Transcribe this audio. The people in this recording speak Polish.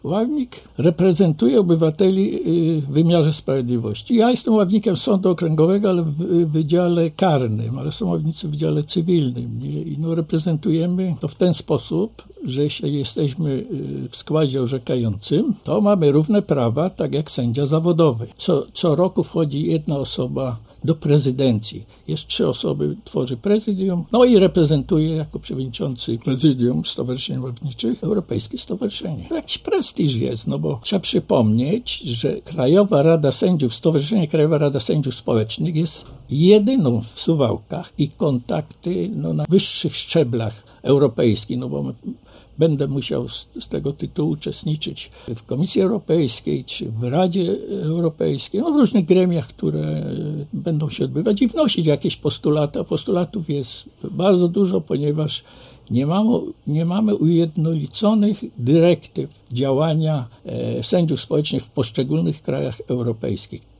Ławnik reprezentuje obywateli w wymiarze sprawiedliwości. Ja jestem ławnikiem sądu okręgowego, ale w wydziale karnym, ale są ławnicy w wydziale cywilnym. I reprezentujemy to w ten sposób, że jeśli jesteśmy w składzie orzekającym, to mamy równe prawa, tak jak sędzia zawodowy. Co roku wchodzi jedna osoba do prezydencji. Jest 3 osoby, tworzy prezydium, no i reprezentuje jako przewodniczący prezydium Stowarzyszeń Ławniczych Europejskie Stowarzyszenie. To jakiś prestiż jest, no bo trzeba przypomnieć, że Krajowa Rada Sędziów, Stowarzyszenie Krajowa Rada Sędziów Społecznych jest jedyną w Suwałkach i kontakty na wyższych szczeblach europejskich, no bo będę musiał z tego tytułu uczestniczyć w Komisji Europejskiej czy w Radzie Europejskiej, w różnych gremiach, które będą się odbywać i wnosić jakieś postulaty. A postulatów jest bardzo dużo, ponieważ nie mamy ujednoliconych dyrektyw działania sędziów społecznych w poszczególnych krajach europejskich.